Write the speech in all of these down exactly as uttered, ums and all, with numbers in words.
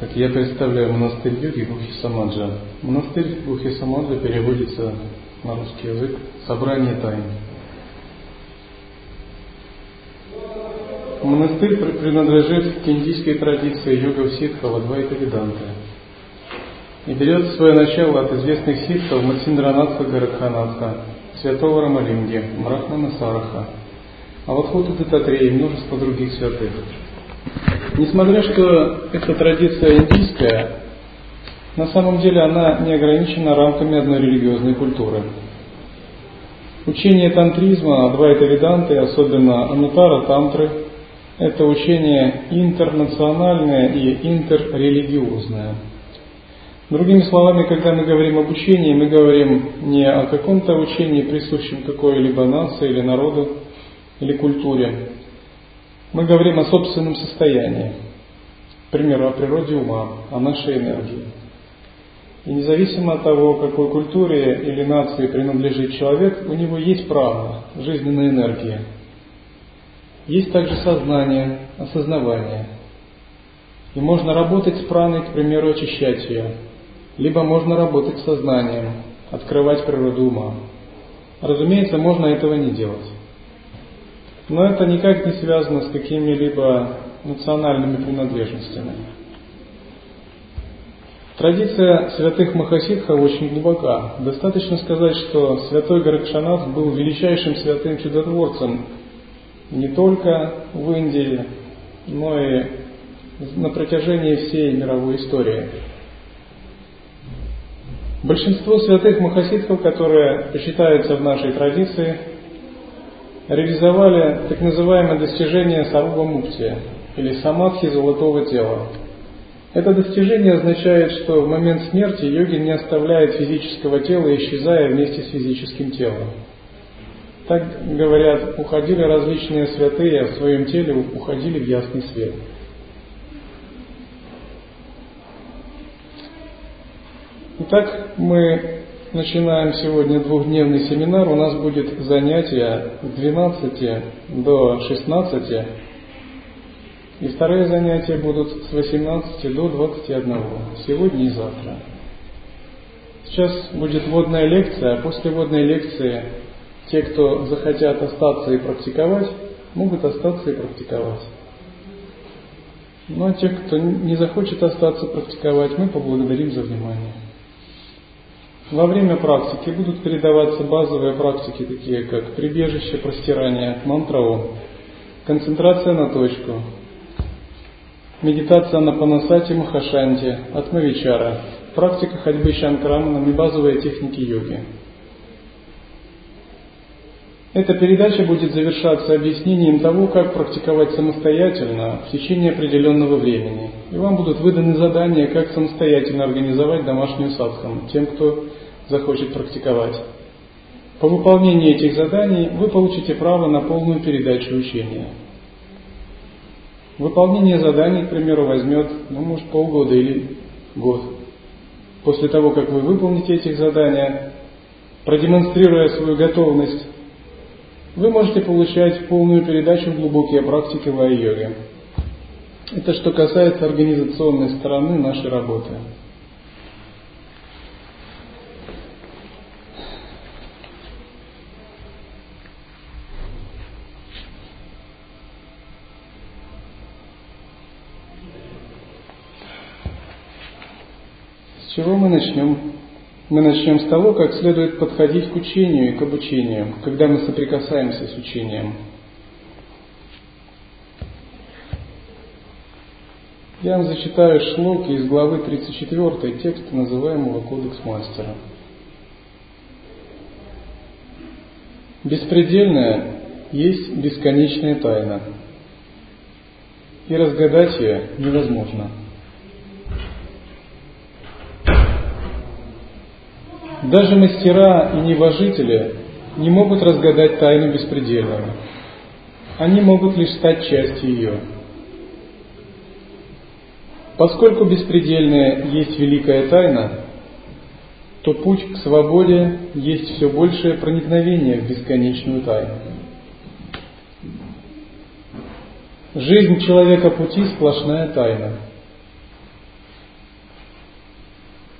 Здравствуйте, я представляю монастырь йоги Гухи Самаджа. Монастырь Гухи Самаджа переводится на русский язык «Собрание тайн». Монастырь принадлежит к индийской традиции йога-ситхов Адвайта Веданты и берет свое начало от известных ситхов Матсиндранатха Горакханатха, святого Рамалинги, Брахмана Сараха, Авадхута Даттатрея и множество других святых. Несмотря что эта традиция индийская, на самом деле она не ограничена рамками одной религиозной культуры. Учение тантризма, Адвайта Веданты, особенно Анутара Тантры, это учение интернациональное и интеррелигиозное. Другими словами, когда мы говорим об учении, мы говорим не о каком-то учении, присущем какой-либо нации или народу или культуре. Мы говорим о собственном состоянии, к примеру, о природе ума, о нашей энергии. И независимо от того, какой культуре или нации принадлежит человек, у него есть право жизненной энергии. Есть также сознание, осознавание. И можно работать с праной, к примеру, очищать ее. Либо можно работать с сознанием, открывать природу ума. Разумеется, можно этого не делать. Но это никак не связано с какими-либо национальными принадлежностями. Традиция святых Махасидхов очень глубока. Достаточно сказать, что святой Горакшанат был величайшим святым чудотворцем не только в Индии, но и на протяжении всей мировой истории. Большинство святых Махасидхов, которые почитаются в нашей традиции, реализовали так называемое достижение Сарвамукти, или самадхи золотого тела. Это достижение означает, что в момент смерти йогин не оставляет физического тела, исчезая вместе с физическим телом. Так говорят, уходили различные святые, а в своем теле уходили в ясный свет. Итак, мы начинаем сегодня двухдневный семинар. У нас будет занятие с двенадцати до шестнадцати. И вторые занятия будут с восемнадцати до двадцати одного. Сегодня и завтра. Сейчас будет вводная лекция, а после вводной лекции те, кто захотят остаться и практиковать, могут остаться и практиковать. Ну а те, кто не захочет остаться практиковать, мы поблагодарим за внимание. Во время практики будут передаваться базовые практики, такие как прибежище, простирание, мантра Ом, концентрация на точку, медитация на Панасати Махашанти, Атмавичара, практика ходьбы Шанкраманом и базовые техники йоги. Эта передача будет завершаться объяснением того, как практиковать самостоятельно в течение определенного времени. И вам будут выданы задания, как самостоятельно организовать домашнюю садхану тем, кто захочет практиковать. По выполнении этих заданий вы получите право на полную передачу учения. Выполнение заданий, к примеру, возьмет, ну, может, полгода или год. После того, как вы выполните эти задания, продемонстрируя свою готовность, вы можете получать полную передачу в глубокие практики лай-йоги. Это что касается организационной стороны нашей работы. С чего мы начнем? Мы начнем с того, как следует подходить к учению и к обучению, когда мы соприкасаемся с учением. Я вам зачитаю шлоки из главы тридцать четвёртой текста называемого Кодекс Мастера. Беспредельная есть бесконечная тайна, и разгадать ее невозможно. Даже мастера и небожители не могут разгадать тайну беспредельного. Они могут лишь стать частью ее. Поскольку беспредельная есть великая тайна, то путь к свободе есть все большее проникновение в бесконечную тайну. Жизнь человека пути – сплошная тайна.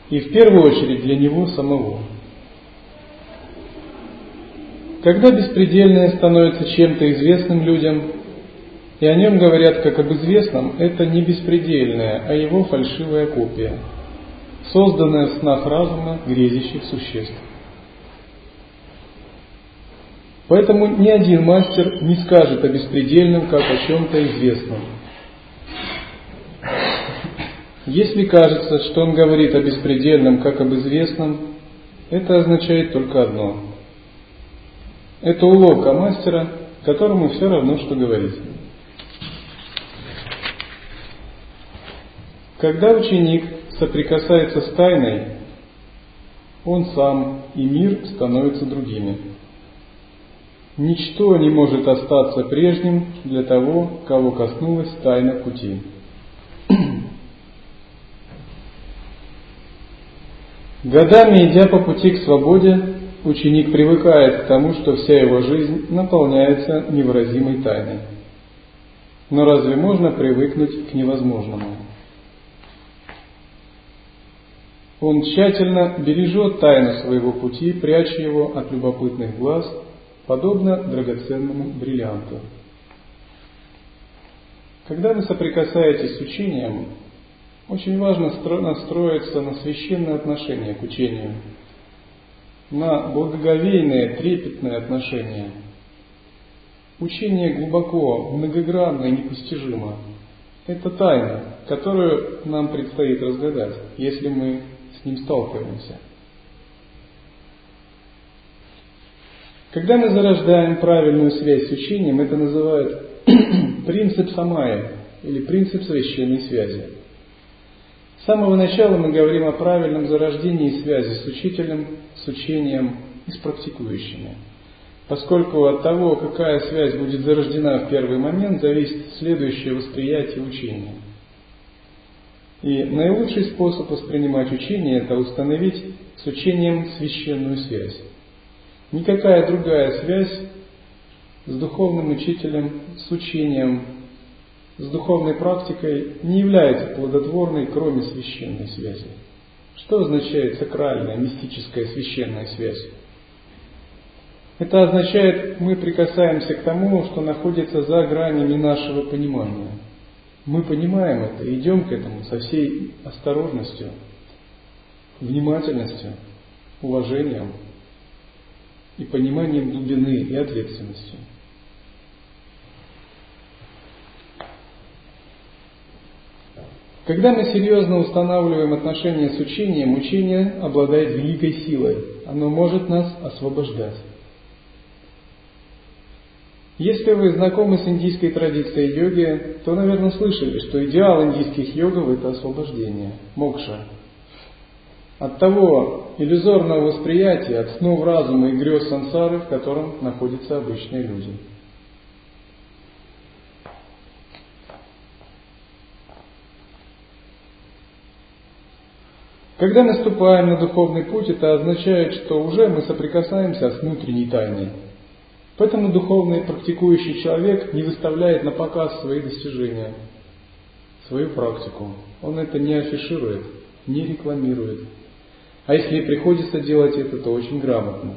и в первую очередь для него самого. Когда беспредельное становится чем-то известным людям, и о нем говорят как об известном, это не беспредельное, а его фальшивая копия, созданная в снах разума грезящих существ. Поэтому ни один мастер не скажет о беспредельном как о чем-то известном. Если кажется, что он говорит о беспредельном как об известном, это означает только одно. Это уловка мастера, которому все равно, что говорить. Когда ученик соприкасается с тайной, он сам и мир становятся другими. Ничто не может остаться прежним для того, кого коснулась тайна пути. Годами идя по пути к свободе, ученик привыкает к тому, что вся его жизнь наполняется невыразимой тайной. Но разве можно привыкнуть к невозможному? Он тщательно бережет тайну своего пути, пряча его от любопытных глаз, подобно драгоценному бриллианту. Когда вы соприкасаетесь с учением, очень важно настроиться на священное отношение к учению, на благоговейное, трепетное отношение. Учение глубоко, многогранно и непостижимо. Это тайна, которую нам предстоит разгадать, если мы с ним сталкиваемся. Когда мы зарождаем правильную связь с учением, это называют принцип самая или принцип священной связи. С самого начала мы говорим о правильном зарождении связи с учителем, с учением и с практикующими. Поскольку от того, какая связь будет зарождена в первый момент, зависит следующее восприятие учения. И наилучший способ воспринимать учение – это установить с учением священную связь. Никакая другая связь с духовным учителем, с учением, с духовной практикой не является плодотворной, кроме священной связи. Что означает сакральная, мистическая, священная связь? Это означает, мы прикасаемся к тому, что находится за гранями нашего понимания. Мы понимаем это и идем к этому со всей осторожностью, внимательностью, уважением и пониманием глубины и ответственностью. Когда мы серьезно устанавливаем отношения с учением, учение обладает великой силой. Оно может нас освобождать. Если вы знакомы с индийской традицией йоги, то, наверное, слышали, что идеал индийских йогов – это освобождение, мокша. От того иллюзорного восприятия, от снов разума и грез сансары, в котором находятся обычные люди. Когда мы ступаем на духовный путь, это означает, что уже мы соприкасаемся с внутренней тайной. Поэтому духовный практикующий человек не выставляет на показ свои достижения, свою практику. Он это не афиширует, не рекламирует. А если и приходится делать это, то очень грамотно.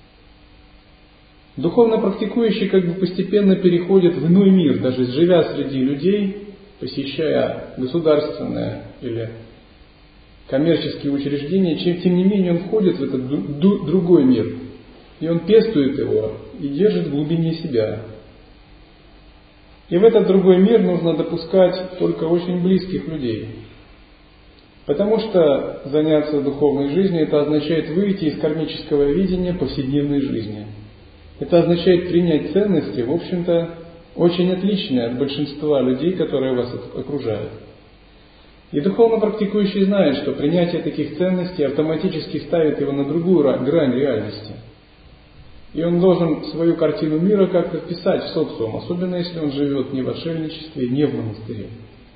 Духовно практикующий как бы постепенно переходит в иной мир, даже живя среди людей, посещая государственное или коммерческие учреждения, чем, тем не менее он входит в этот ду- другой мир. И он пестует его и держит в глубине себя. И в этот другой мир нужно допускать только очень близких людей. Потому что заняться духовной жизнью – это означает выйти из кармического видения повседневной жизни. Это означает принять ценности, в общем-то, очень отличные от большинства людей, которые вас окружают. И духовно практикующий знает, что принятие таких ценностей автоматически ставит его на другую грань реальности. И он должен свою картину мира как-то вписать в социум, особенно если он живет не в отшельничестве, не в монастыре.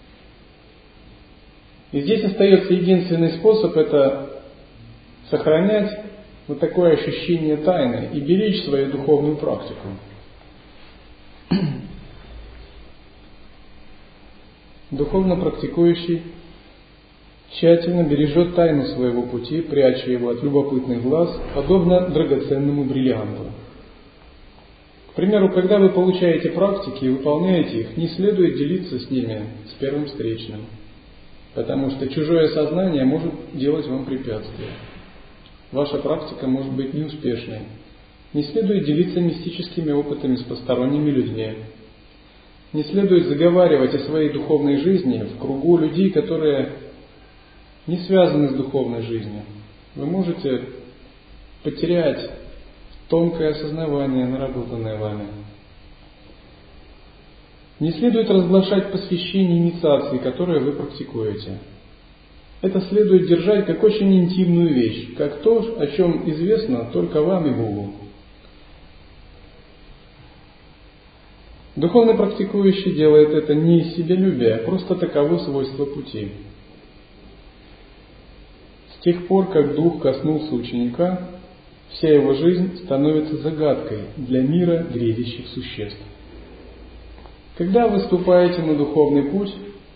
И здесь остается единственный способ – это сохранять вот такое ощущение тайны и беречь свою духовную практику. Духовно практикующий тщательно бережет тайну своего пути, пряча его от любопытных глаз, подобно драгоценному бриллианту. К примеру, когда вы получаете практики и выполняете их, не следует делиться с ними с первым встречным, потому что чужое сознание может делать вам препятствия. Ваша практика может быть неуспешной. Не следует делиться мистическими опытами с посторонними людьми. Не следует заговаривать о своей духовной жизни в кругу людей, которые не связаны с духовной жизнью. Вы можете потерять тонкое осознавание, наработанное вами. Не следует разглашать посвящение инициации, которые вы практикуете. Это следует держать как очень интимную вещь, как то, о чем известно только вам и Богу. Духовно практикующий делает это не из себялюбия, а просто таково свойство пути. С тех пор, как дух коснулся ученика, вся его жизнь становится загадкой для мира грезящих существ. Когда вы вступаете на духовный путь,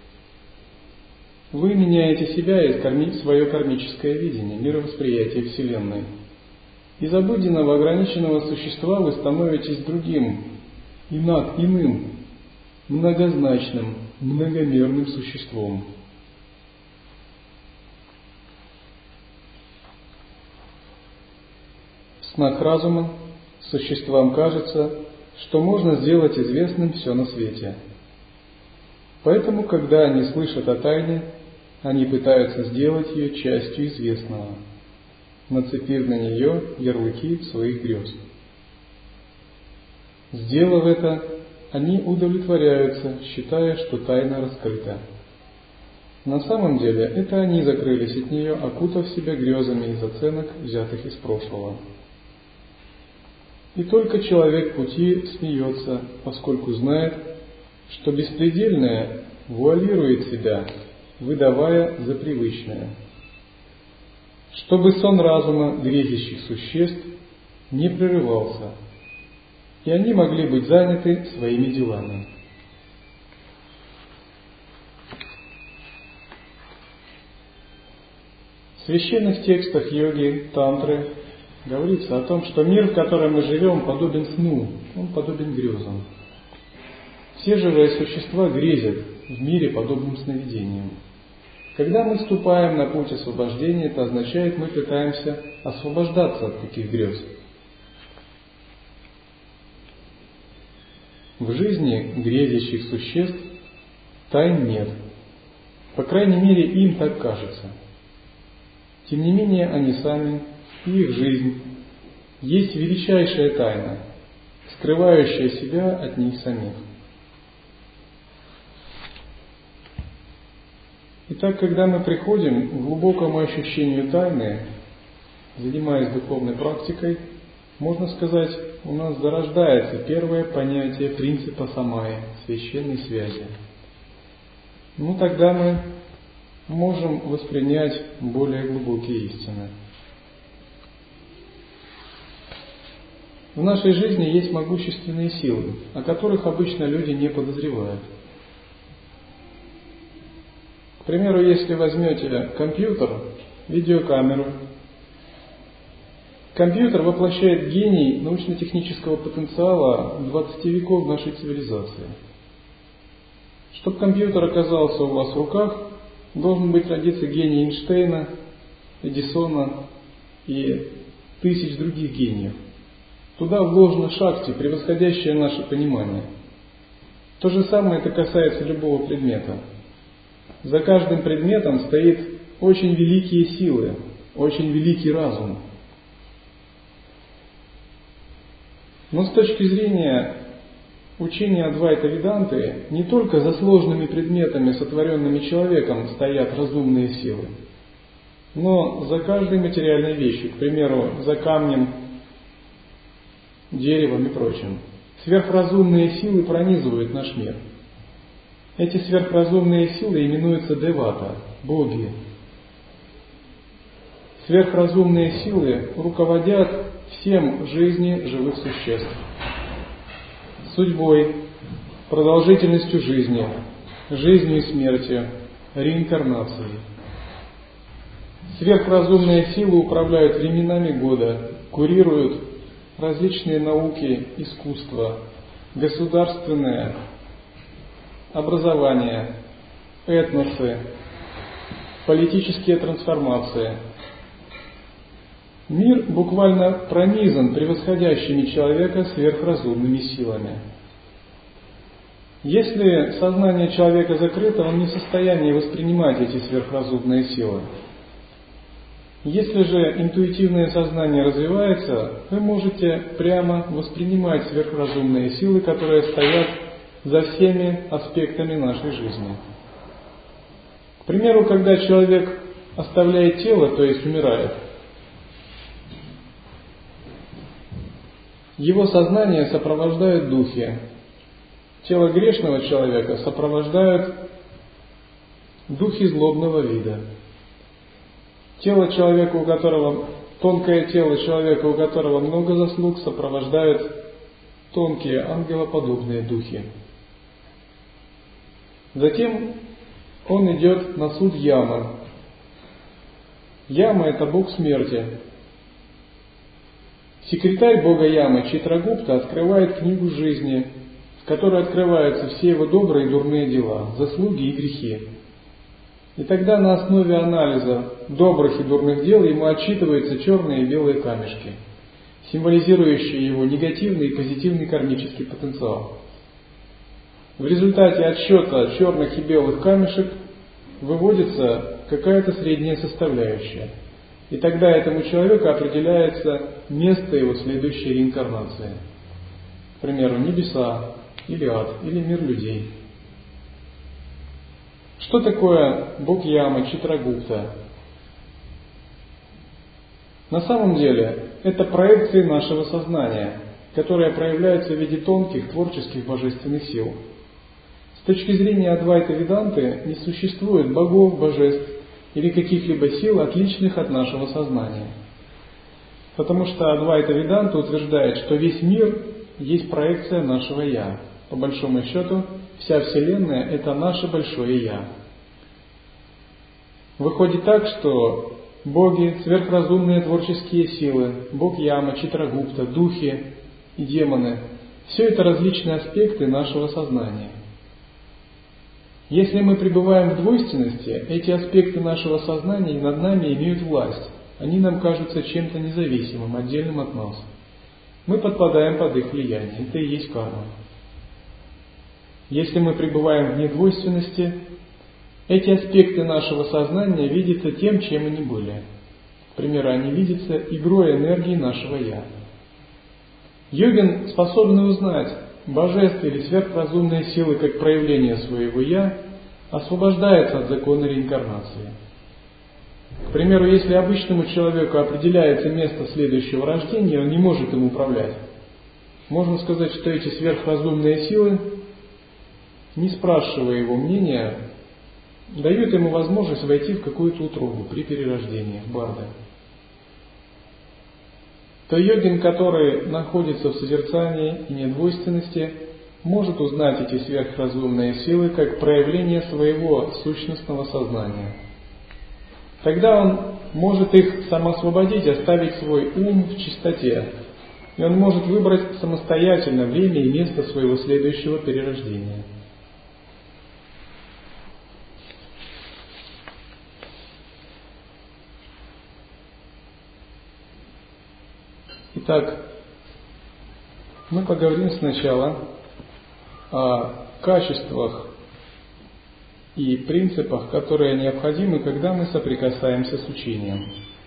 вы меняете себя и свое кармическое видение, мировосприятие Вселенной. Из обыденного, ограниченного существа вы становитесь другим, инак, иным, многозначным, многомерным существом. В снах разума существам кажется, что можно сделать известным все на свете. Поэтому, когда они слышат о тайне, они пытаются сделать ее частью известного, нацепив на нее ярлыки своих грез. Сделав это, они удовлетворяются, считая, что тайна раскрыта. На самом деле, это они закрылись от нее, окутав себя грезами из оценок, взятых из прошлого. И только человек пути смеется, поскольку знает, что беспредельное вуалирует себя, выдавая за привычное, чтобы сон разума грезящих существ не прерывался, и они могли быть заняты своими делами. В священных текстах йоги, тантры говорится о том, что мир, в котором мы живем, подобен сну, он подобен грезам. Все живые существа грезят в мире, подобным сновидениям. Когда мы вступаем на путь освобождения, это означает, мы пытаемся освобождаться от таких грез. В жизни грезящих существ тайн нет. По крайней мере, им так кажется. Тем не менее, они сами и их жизнь есть величайшая тайна, скрывающая себя от них самих. Итак, когда мы приходим к глубокому ощущению тайны, занимаясь духовной практикой, можно сказать, у нас зарождается первое понятие принципа самаи, священной связи. Ну, тогда мы можем воспринять более глубокие истины. В нашей жизни есть могущественные силы, о которых обычно люди не подозревают. К примеру, если возьмете компьютер, видеокамеру, компьютер воплощает гений научно-технического потенциала двадцати веков нашей цивилизации. Чтобы компьютер оказался у вас в руках, должен быть родиться гений Эйнштейна, Эдисона и тысяч других гениев. Туда вложено шакти, превосходящее наше понимание. То же самое это касается любого предмета. За каждым предметом стоит очень великие силы, очень великий разум. Но с точки зрения учения Адвайта Веданты, не только за сложными предметами, сотворенными человеком, стоят разумные силы, но за каждой материальной вещью, к примеру, за камнем, деревом и прочим. Сверхразумные силы пронизывают наш мир. Эти сверхразумные силы именуются девата, боги. Сверхразумные силы руководят всем жизни живых существ. Судьбой, продолжительностью жизни, жизнью и смертью, реинкарнацией. Сверхразумные силы управляют временами года, курируют различные науки, искусства, государственное образование, этносы, политические трансформации. Мир буквально пронизан превосходящими человека сверхразумными силами. Если сознание человека закрыто, он не в состоянии воспринимать эти сверхразумные силы. Если же интуитивное сознание развивается, вы можете прямо воспринимать сверхразумные силы, которые стоят за всеми аспектами нашей жизни. К примеру, когда человек оставляет тело, то есть умирает, его сознание сопровождают духи. Тело грешного человека сопровождают духи злобного вида. Тело человека, у которого, тонкое тело человека, у которого много заслуг, сопровождают тонкие ангелоподобные духи. Затем он идет на суд Ямы. Яма – это бог смерти. Секретарь бога Ямы Читрагупта открывает книгу жизни, в которой открываются все его добрые и дурные дела, заслуги и грехи. И тогда на основе анализа добрых и дурных дел ему отчитываются черные и белые камешки, символизирующие его негативный и позитивный кармический потенциал. В результате отсчета черных и белых камешек выводится какая-то средняя составляющая. И тогда этому человеку определяется место его следующей реинкарнации. К примеру, небеса, или ад, или мир людей. Что такое бог Ямы, Читрагупта? На самом деле, это проекции нашего сознания, которые проявляются в виде тонких творческих божественных сил. С точки зрения Адвайта Веданты не существует богов, божеств или каких-либо сил, отличных от нашего сознания. Потому что Адвайта Веданта утверждает, что весь мир есть проекция нашего Я. По большому счету, вся Вселенная – это наше большое Я. Выходит так, что боги, сверхразумные творческие силы, бог Яма, Читрагупта, духи и демоны – все это различные аспекты нашего сознания. Если мы пребываем в двойственности, эти аспекты нашего сознания над нами имеют власть. Они нам кажутся чем-то независимым, отдельным от нас. Мы подпадаем под их влияние. Это и есть карма. Если мы пребываем в недвойственности, эти аспекты нашего сознания видятся тем, чем они были. К примеру, они видятся игрой энергии нашего Я. Йогин, способный узнать божественные или сверхразумные силы как проявление своего Я, освобождается от закона реинкарнации. К примеру, если обычному человеку определяется место следующего рождения, он не может им управлять. Можно сказать, что эти сверхразумные силы, не спрашивая его мнения, дают ему возможность войти в какую-то утробу при перерождении в барда. То йогин, который находится в созерцании и недвойственности, может узнать эти сверхразумные силы как проявление своего сущностного сознания. Тогда он может их самоосвободить, оставить свой ум в чистоте, и он может выбрать самостоятельно время и место своего следующего перерождения. Итак, мы поговорим сначала о качествах и принципах, которые необходимы, когда мы соприкасаемся с учением.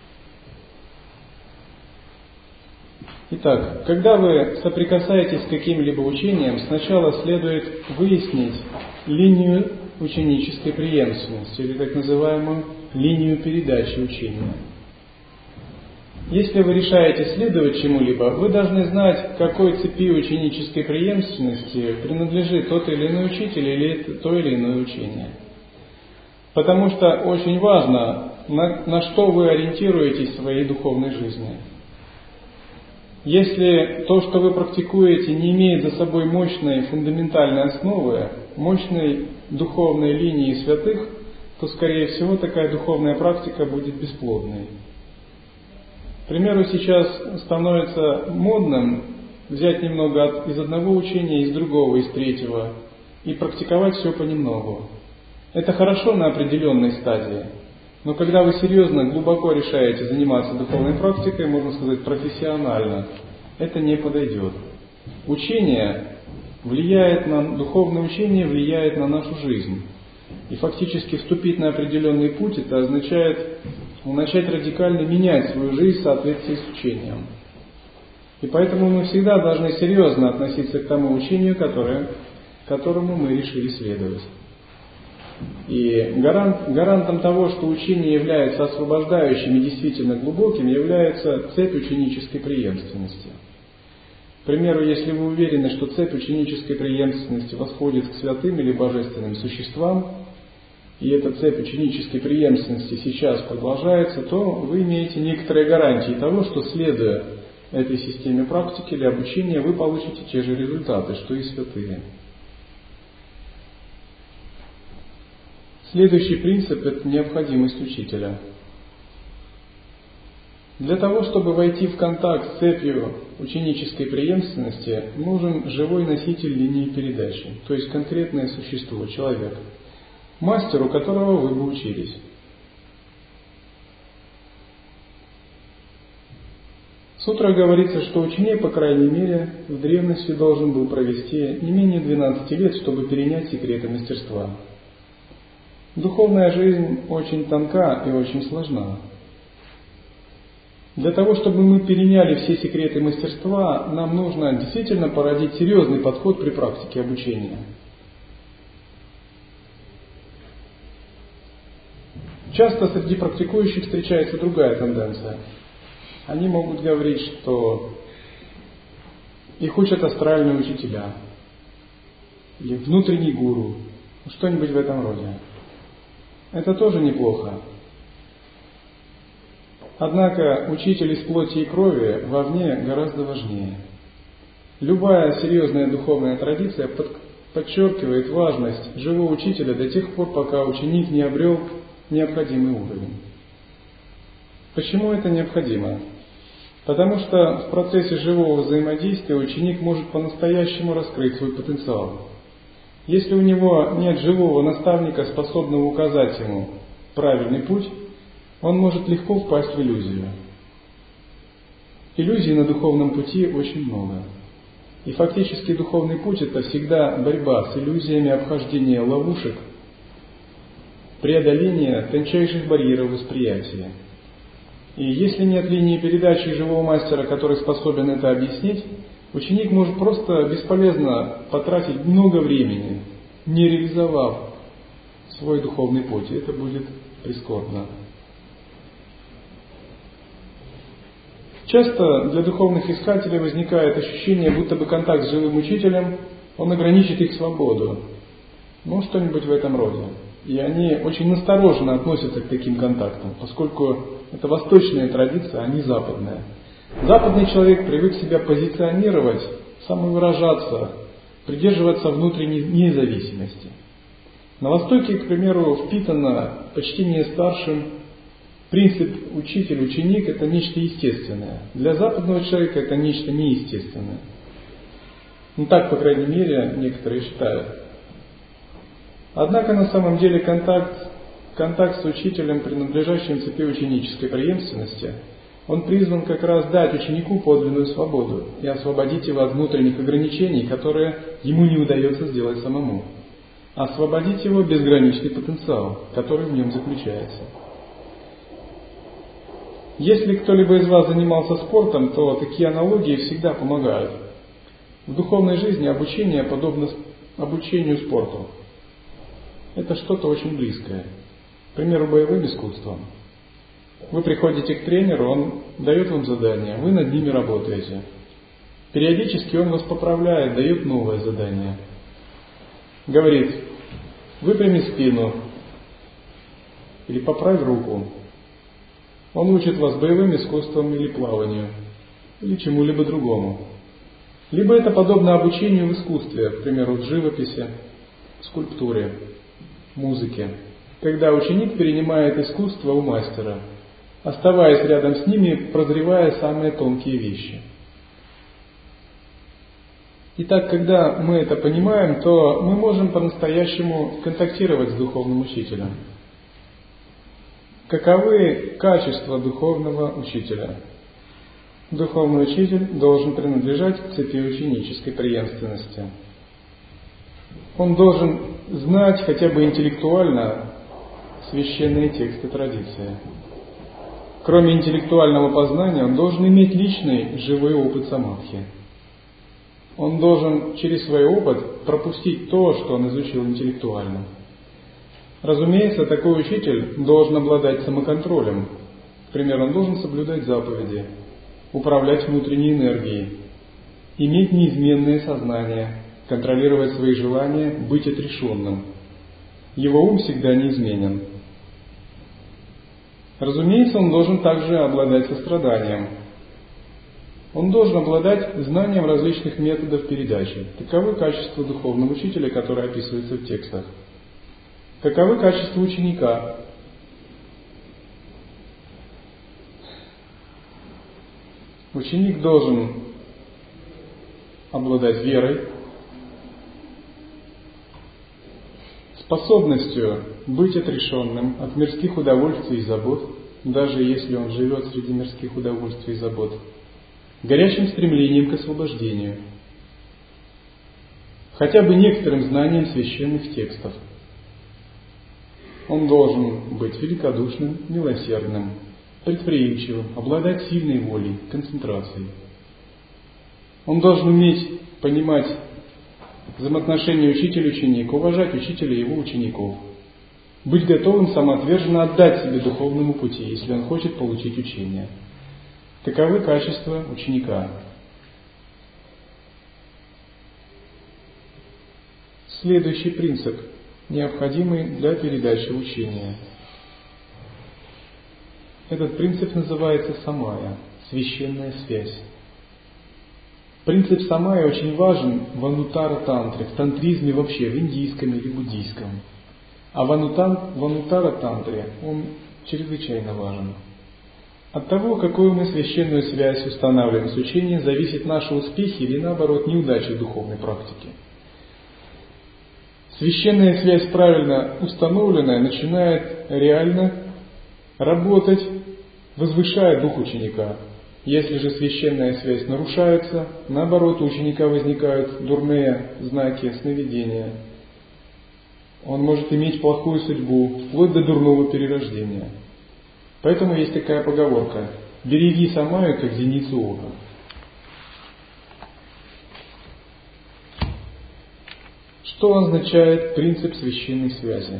Итак, когда вы соприкасаетесь с каким-либо учением, сначала следует выяснить линию ученической преемственности, или так называемую линию передачи учения. Если вы решаете следовать чему-либо, вы должны знать, к какой цепи ученической преемственности принадлежит тот или иной учитель или то или иное учение. Потому что очень важно, на, на что вы ориентируетесь в своей духовной жизни. Если то, что вы практикуете, не имеет за собой мощной фундаментальной основы, мощной духовной линии святых, то, скорее всего, такая духовная практика будет бесплодной. К примеру, сейчас становится модным взять немного от, из одного учения, из другого, из третьего, и практиковать все понемногу. Это хорошо на определенной стадии, но когда вы серьезно, глубоко решаете заниматься духовной практикой, можно сказать, профессионально, это не подойдет. Учение влияет на, духовное учение влияет на нашу жизнь. И фактически вступить на определенный путь, это означает начать радикально менять свою жизнь в соответствии с учением. И поэтому мы всегда должны серьезно относиться к тому учению, которое, которому мы решили следовать. И гарант, гарантом того, что учение является освобождающим и действительно глубоким, является цепь ученической преемственности. К примеру, если вы уверены, что цепь ученической преемственности восходит к святым или божественным существам, и эта цепь ученической преемственности сейчас продолжается, то вы имеете некоторые гарантии того, что, следуя этой системе практики или обучения, вы получите те же результаты, что и святые. Следующий принцип – это необходимость учителя. Для того, чтобы войти в контакт с цепью ученической преемственности, нужен живой носитель линии передачи, то есть конкретное существо, человек, мастеру которого вы бы учились. В сутрах говорится, что ученик, по крайней мере, в древности должен был провести не менее двенадцати лет, чтобы перенять секреты мастерства. Духовная жизнь очень тонка и очень сложна. Для того, чтобы мы переняли все секреты мастерства, нам нужно действительно породить серьезный подход при практике обучения. Часто среди практикующих встречается другая тенденция. Они могут говорить, что их учат астральные учителя или внутренний гуру, что-нибудь в этом роде. Это тоже неплохо. Однако учитель из плоти и крови вовне гораздо важнее. Любая серьезная духовная традиция подчеркивает важность живого учителя до тех пор, пока ученик не обрел необходимый уровень. Почему это необходимо? Потому что в процессе живого взаимодействия ученик может по-настоящему раскрыть свой потенциал. Если у него нет живого наставника, способного указать ему правильный путь, он может легко впасть в иллюзию. Иллюзий на духовном пути очень много. И фактически духовный путь – это всегда борьба с иллюзиями, обхождение ловушек, преодоление тончайших барьеров восприятия. И если нет линии передачи живого мастера, который способен это объяснить, ученик может просто бесполезно потратить много времени, не реализовав свой духовный путь. И это будет прискорбно. Часто для духовных искателей возникает ощущение, будто бы контакт с живым учителем, он ограничит их свободу. Ну, что-нибудь в этом роде. И они очень настороженно относятся к таким контактам, поскольку это восточная традиция, а не западная. Западный человек привык себя позиционировать, самовыражаться, придерживаться внутренней независимости. На Востоке, к примеру, впитано почтение старшим. Принцип учитель-ученик – это нечто естественное. Для западного человека это нечто неестественное. Ну так, по крайней мере, некоторые считают. Однако на самом деле контакт, контакт с учителем, принадлежащим цепи ученической преемственности, он призван как раз дать ученику подлинную свободу и освободить его от внутренних ограничений, которые ему не удается сделать самому. Освободить его безграничный потенциал, который в нем заключается. Если кто-либо из вас занимался спортом, то такие аналогии всегда помогают. В духовной жизни обучение подобно обучению спорту. Это что-то очень близкое. К примеру, боевым искусством. Вы приходите к тренеру, он дает вам задания, вы над ними работаете. Периодически он вас поправляет, дает новое задание. Говорит, выпрями спину или поправь руку. Он учит вас боевым искусствам или плаванию, или чему-либо другому. Либо это подобно обучению в искусстве, к примеру, в живописи, скульптуре, музыке. когда ученик перенимает искусство у мастера, оставаясь рядом с ними, прозревая самые тонкие вещи. Итак, когда мы это понимаем, то мы можем по-настоящему контактировать с духовным учителем. Каковы качества духовного учителя? Духовный учитель должен принадлежать к цепи ученической преемственности. Он должен знать хотя бы интеллектуально священные тексты традиции. Кроме интеллектуального познания, он должен иметь личный живой опыт самадхи. Он должен через свой опыт пропустить то, что он изучил интеллектуально. Разумеется, такой учитель должен обладать самоконтролем. Например, он должен соблюдать заповеди, управлять внутренней энергией, иметь неизменное сознание, контролировать свои желания, быть отрешенным. Его ум всегда неизменен. Разумеется, он должен также обладать состраданием. Он должен обладать знанием различных методов передачи. Таковы качества духовного учителя, которые описываются в текстах. Каковы качества ученика? Ученик должен обладать верой, способностью быть отрешенным от мирских удовольствий и забот, даже если он живет среди мирских удовольствий и забот, горячим стремлением к освобождению, хотя бы некоторым знанием священных текстов. Он должен быть великодушным, милосердным, предприимчивым, обладать сильной волей, концентрацией. Он должен уметь понимать взаимоотношения учитель-ученик, уважать учителя и его учеников, быть готовым самоотверженно отдать себе духовному пути, если он хочет получить учение. Таковы качества ученика. Следующий принцип, необходимый для передачи учения. Этот принцип называется самая, священная связь. Принцип самая очень важен в анутара-тантре, в тантризме вообще, в индийском или буддийском. А в анутара-тантре он чрезвычайно важен. От того, какую мы священную связь устанавливаем с учением, зависит наши успехи или, наоборот, неудачи в духовной практике. Священная связь, правильно установленная, начинает реально работать, возвышая дух ученика. Если же священная связь нарушается, наоборот, у ученика возникают дурные знаки, сновидения. Он может иметь плохую судьбу, вплоть до дурного перерождения. Поэтому есть такая поговорка: «Береги самаю, как зеницу ока». Что означает принцип священной связи?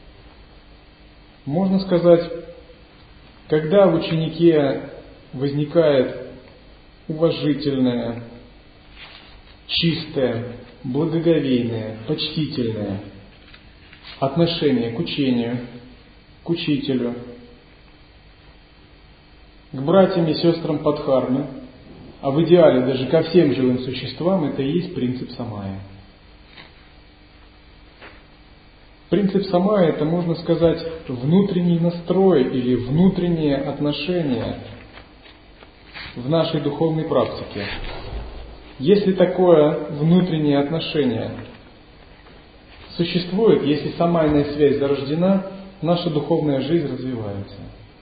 Можно сказать, когда в ученике возникает уважительное, чистое, благоговейное, почтительное отношение к учению, к учителю, к братьям и сестрам Падхарме, а в идеале даже ко всем живым существам, это и есть принцип самая. Принцип самая — это, можно сказать, внутренний настрой или внутреннее отношение в нашей духовной практике. Если такое внутреннее отношение существует, если самайная связь зарождена, наша духовная жизнь развивается.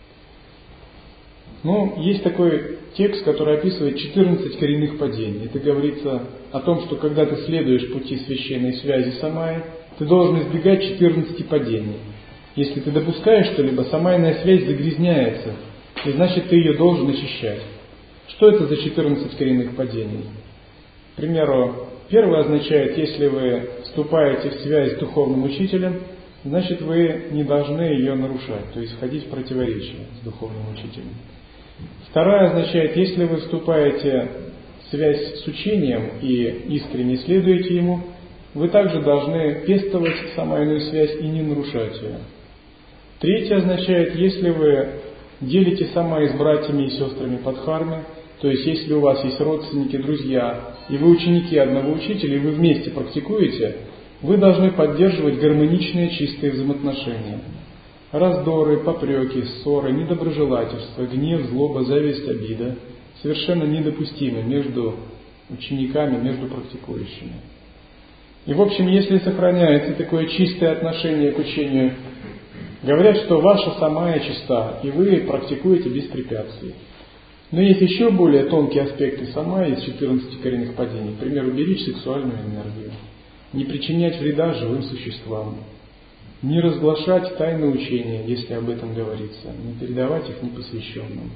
Но есть такой текст, который описывает четырнадцать коренных падений. Это говорится о том, что когда ты следуешь пути священной связи самай, ты должен избегать четырнадцати падений. Если ты допускаешь что-либо, самайная связь загрязняется, и значит ты ее должен очищать. Что это за четырнадцать коренных падений? К примеру, первое означает, если вы вступаете в связь с духовным учителем, значит вы не должны ее нарушать, то есть входить в противоречие с духовным учителем. Второе означает, если вы вступаете в связь с учением и искренне следуете ему, вы также должны пестовать самайную связь и не нарушать ее. Третье означает, если вы делите самай с братьями и сестрами Падхарме, то есть если у вас есть родственники, друзья, и вы ученики одного учителя, и вы вместе практикуете, Вы должны поддерживать гармоничные чистые взаимоотношения. Раздоры, попреки, ссоры, недоброжелательство, гнев, злоба, зависть, обида совершенно недопустимы между учениками, между практикующими. И в общем, если сохраняется такое чистое отношение к учению, говорят, что ваша самая чиста, и вы практикуете без препятствий. Но есть еще более тонкие аспекты самая из четырнадцати коренных падений. К примеру, беречь сексуальную энергию, не причинять вреда живым существам, не разглашать тайны учения, если об этом говорится, не передавать их непосвященным.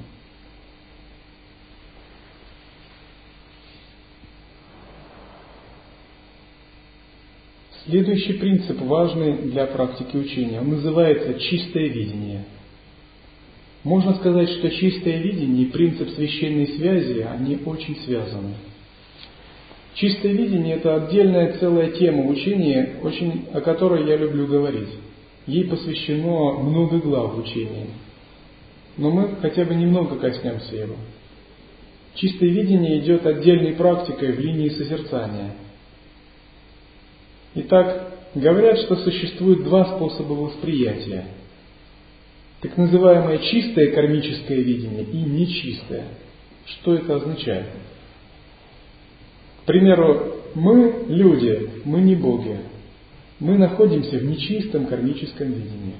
Следующий принцип важный для практики учения. Он называется чистое видение. Можно сказать, что чистое видение и принцип священной связи, они очень связаны. Чистое видение – это отдельная целая тема учения, очень, о которой я люблю говорить. Ей посвящено много глав в учении. Но мы хотя бы немного коснемся его. Чистое видение идет отдельной практикой в линии созерцания. Итак, говорят, что существует два способа восприятия. Так называемое чистое кармическое видение и нечистое. Что это означает? К примеру, мы люди, мы не боги. Мы находимся в нечистом кармическом видении.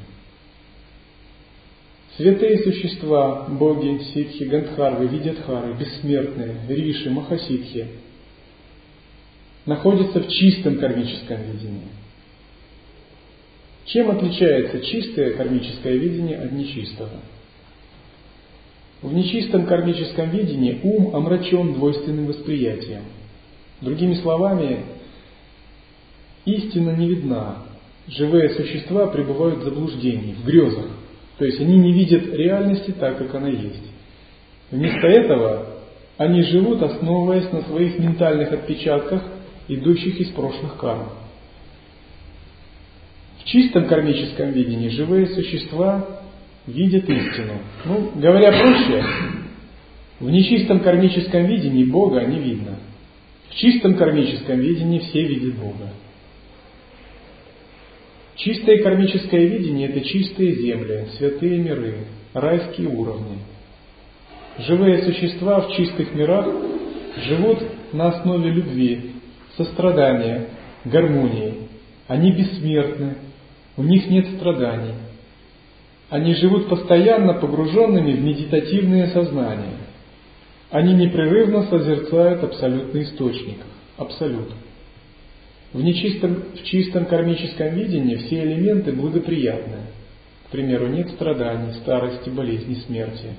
Святые существа, боги, ситхи, гандхарвы, видятхары, бессмертные, риши, махасидхи находятся в чистом кармическом видении. Чем отличается чистое кармическое видение от нечистого? В нечистом кармическом видении ум омрачен двойственным восприятием. Другими словами, истина не видна. Живые существа пребывают в заблуждении, в грезах. То есть они не видят реальности так, как она есть. Вместо этого они живут, основываясь на своих ментальных отпечатках, идущих из прошлых карм. В чистом кармическом видении живые существа видят истину. Ну, говоря проще, в нечистом кармическом видении Бога не видно. В чистом кармическом видении все видят Бога. Чистое кармическое видение – это чистые земли, святые миры, райские уровни. Живые существа в чистых мирах живут на основе любви, сострадания, гармонии. Они бессмертны, у них нет страданий. Они живут постоянно погруженными в медитативное сознание. Они непрерывно созерцают абсолютный источник, абсолют. В, нечистом, в чистом кармическом видении все элементы благоприятны. К примеру, нет страданий, старости, болезни, смерти.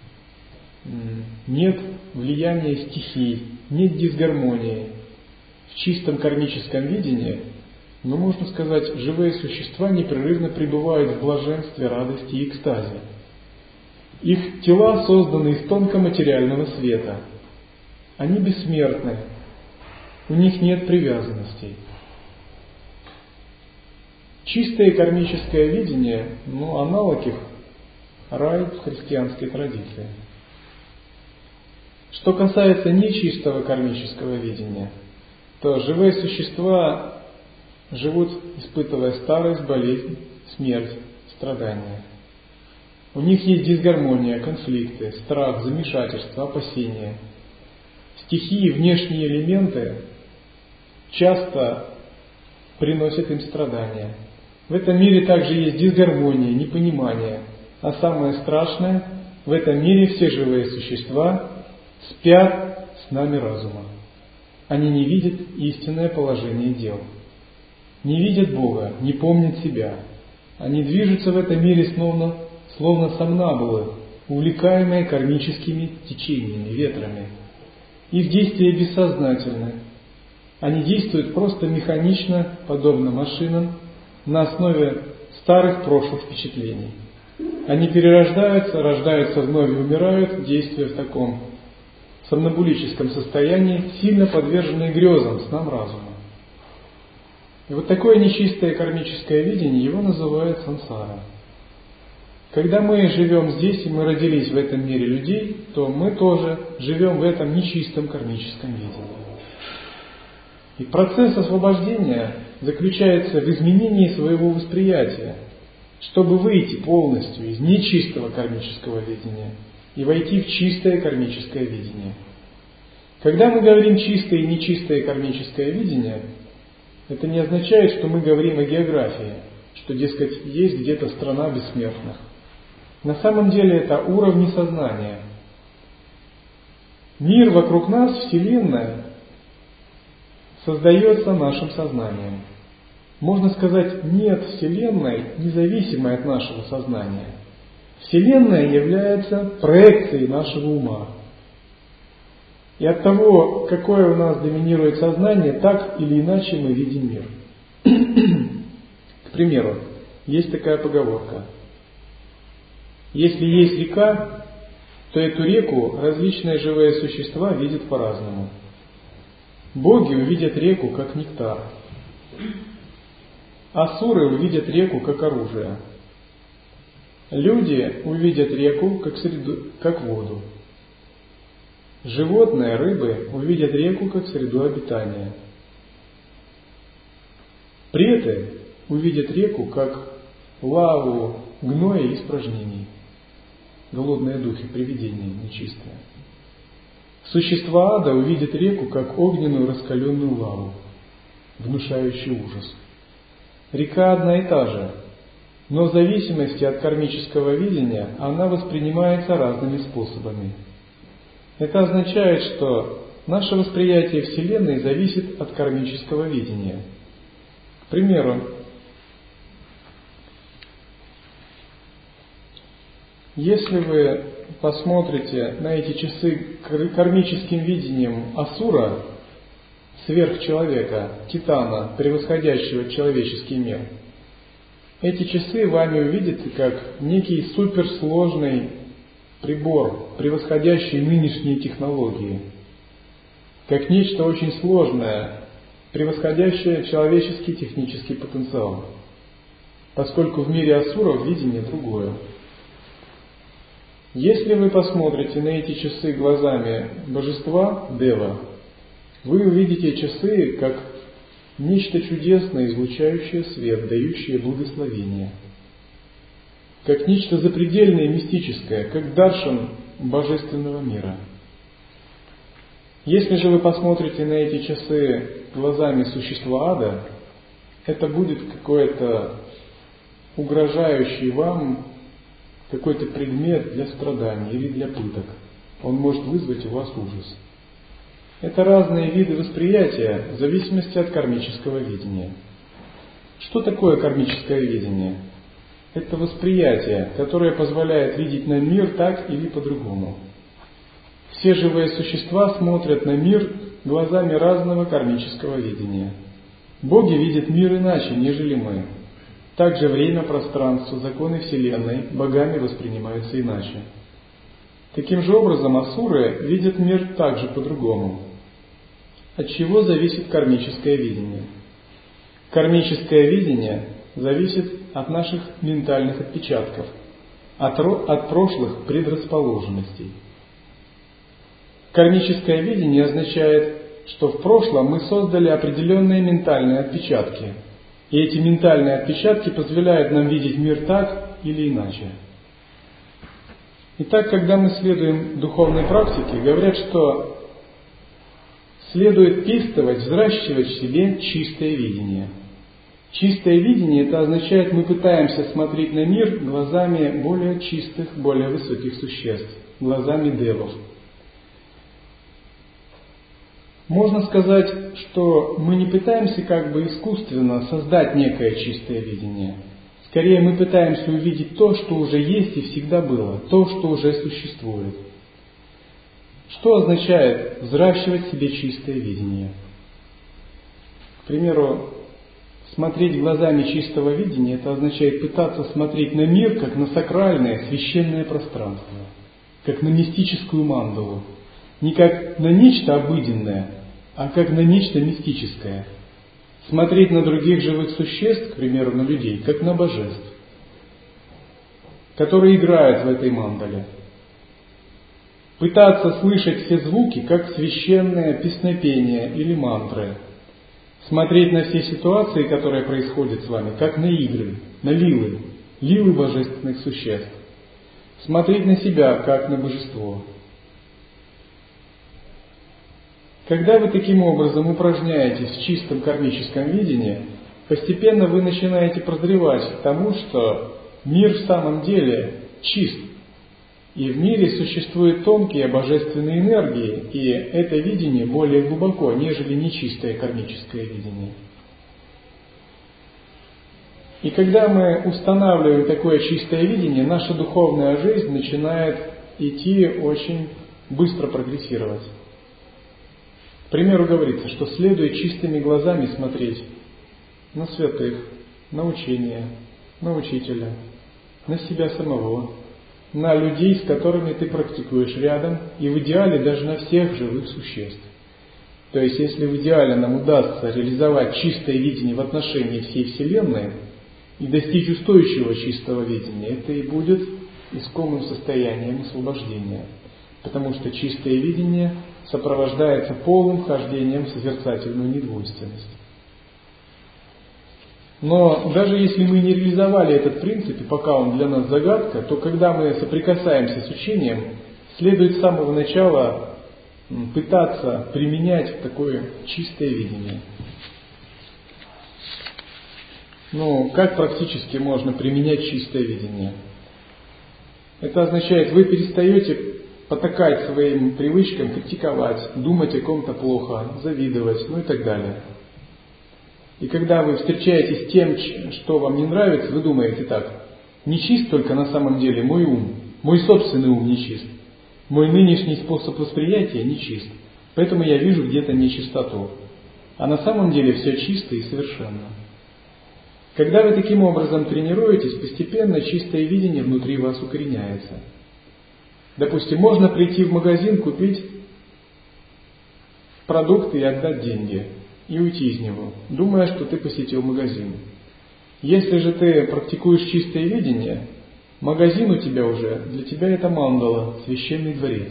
Нет влияния стихий, нет дисгармонии. В чистом кармическом видении, ну, можно сказать, живые существа непрерывно пребывают в блаженстве, радости и экстазе. Их тела созданы из тонкоматериального света. Они бессмертны. У них нет привязанностей. Чистое кармическое видение, ну, аналог их – рай в христианской традиции. Что касается нечистого кармического видения, то живые существа живут, испытывая старость, болезнь, смерть, страдания. У них есть дисгармония, конфликты, страх, замешательство, опасения. Стихии, внешние элементы часто приносят им страдания. В этом мире также есть дисгармония, непонимание. А самое страшное, в этом мире все живые существа спят с нами разума. Они не видят истинное положение дел. Не видят Бога, не помнят себя. Они движутся в этом мире словно, словно сомнамбулы, увлекаемые кармическими течениями, ветрами. Их действия бессознательны. Они действуют просто механично, подобно машинам, на основе старых прошлых впечатлений. Они перерождаются, рождаются вновь и умирают, действуя в таком сомнамбулическом состоянии, сильно подверженные грезам, снам разума. И вот такое нечистое кармическое видение, его называют сансара. Когда мы живем здесь, и мы родились в этом мире людей, то мы тоже живем в этом нечистом кармическом видении. И процесс освобождения заключается в изменении своего восприятия, чтобы выйти полностью из нечистого кармического видения и войти в чистое кармическое видение. Когда мы говорим чистое и нечистое кармическое видение, это не означает, что мы говорим о географии, что, дескать, есть где-то страна бессмертных. На самом деле это уровни сознания. Мир вокруг нас, Вселенная, создается нашим сознанием. Можно сказать, нет Вселенной, независимой от нашего сознания. Вселенная является проекцией нашего ума. И от того, какое у нас доминирует сознание, так или иначе мы видим мир. К примеру, есть такая поговорка. Если есть река, то эту реку различные живые существа видят по-разному. Боги увидят реку как нектар. Асуры увидят реку как оружие. Люди увидят реку как, среду, как воду. Животные, рыбы увидят реку как среду обитания. Преты увидят реку как лаву, гноя и испражнений. Голодные духи, привидения нечистые. Существа ада увидят реку как огненную раскаленную лаву, внушающую ужас. Река одна и та же, но в зависимости от кармического видения она воспринимается разными способами. Это означает, что наше восприятие Вселенной зависит от кармического видения. К примеру, если вы посмотрите на эти часы кармическим видением асура, сверхчеловека, титана, превосходящего человеческий мир, эти часы вами увидите как некий суперсложный прибор, превосходящий нынешние технологии, как нечто очень сложное, превосходящее человеческий технический потенциал, поскольку в мире асуров видение другое. Если вы посмотрите на эти часы глазами божества Дева, вы увидите часы как нечто чудесное, излучающее свет, дающее благословение, как нечто запредельное и мистическое, как даршан божественного мира. Если же вы посмотрите на эти часы глазами существа ада, это будет какой-то угрожающий вам какой-то предмет для страданий или для пыток. Он может вызвать у вас ужас. Это разные виды восприятия в зависимости от кармического видения. Что такое кармическое видение? Это восприятие, которое позволяет видеть на мир так или по-другому. Все живые существа смотрят на мир глазами разного кармического видения. Боги видят мир иначе, нежели мы. Также время, пространство, законы Вселенной богами воспринимаются иначе. Таким же образом асуры видят мир также по-другому. От чего зависит кармическое видение? Кармическое видение зависит от наших ментальных отпечатков, от, от прошлых предрасположенностей. Кармическое видение означает, что в прошлом мы создали определенные ментальные отпечатки, и эти ментальные отпечатки позволяют нам видеть мир так или иначе. Итак, когда мы следуем духовной практике, говорят, что следует пестовать, взращивать в себе чистое видение. Чистое видение – это означает, мы пытаемся смотреть на мир глазами более чистых, более высоких существ, глазами девов. Можно сказать, что мы не пытаемся как бы искусственно создать некое чистое видение. Скорее, мы пытаемся увидеть то, что уже есть и всегда было, то, что уже существует. Что означает взращивать в себе чистое видение? К примеру, смотреть глазами чистого видения – это означает пытаться смотреть на мир, как на сакральное, священное пространство, как на мистическую мандалу. Не как на нечто обыденное, а как на нечто мистическое. Смотреть на других живых существ, к примеру, на людей, как на божеств, которые играют в этой мандале. Пытаться слышать все звуки, как священное песнопение или мантры. смотреть на все ситуации, которые происходят с вами, как на игры, на лилы, лилы божественных существ. Смотреть на себя, как на божество. Когда вы таким образом упражняетесь в чистом кармическом видении, постепенно вы начинаете прозревать к тому, что мир в самом деле чист. И в мире существуют тонкие божественные энергии, и это видение более глубоко, нежели нечистое кармическое видение. И когда мы устанавливаем такое чистое видение, наша духовная жизнь начинает идти очень быстро прогрессировать. К примеру, говорится, что следует чистыми глазами смотреть на святых, на учения, на учителя, на себя самого, на людей, с которыми ты практикуешь рядом, и в идеале даже на всех живых существ. То есть, если в идеале нам удастся реализовать чистое видение в отношении всей Вселенной и достичь устойчивого чистого видения, это и будет искомым состоянием освобождения. Потому что чистое видение сопровождается полным вхождением в созерцательную недвойственность. Но даже если мы не реализовали этот принцип, и пока он для нас загадка, то когда мы соприкасаемся с учением, следует с самого начала пытаться применять такое чистое видение. Ну, как практически можно применять чистое видение? Это означает, вы перестаете потакать своим привычкам, критиковать, думать о ком-то плохо, завидовать, ну и так далее. И когда вы встречаетесь с тем, что вам не нравится, вы думаете так: не чист только на самом деле мой ум, мой собственный ум не чист, мой нынешний способ восприятия не чист, поэтому я вижу где-то нечистоту. А на самом деле все чисто и совершенно. Когда вы таким образом тренируетесь, постепенно чистое видение внутри вас укореняется. Допустим, можно прийти в магазин, купить продукты и отдать деньги, и уйти из него, думая, что ты посетил магазин. Если же ты практикуешь чистое видение, магазин у тебя уже, для тебя это мандала, священный дворец.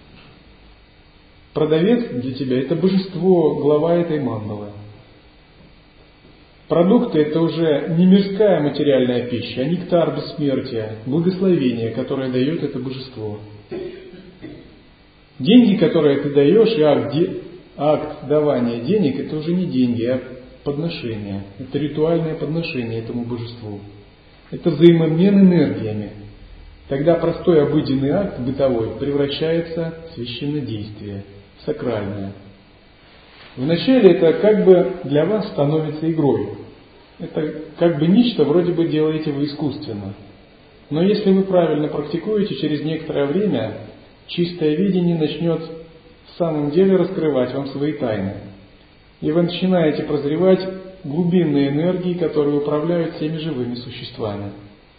Продавец для тебя это божество, глава этой мандалы. Продукты это уже не мирская материальная пища, а нектар бессмертия, благословение, которое дает это божество. Деньги, которые ты даешь, и акт, акт давания денег, это уже не деньги, а подношение. Это ритуальное подношение этому божеству. Это взаимообмен энергиями. Тогда простой обыденный акт бытовой превращается в священнодействие, в сакральное. Вначале это как бы для вас становится игрой. Это как бы нечто вроде бы делаете вы искусственно. Но если вы правильно практикуете, через некоторое время чистое видение начнет в самом деле раскрывать вам свои тайны. И вы начинаете прозревать глубинные энергии, которые управляют всеми живыми существами.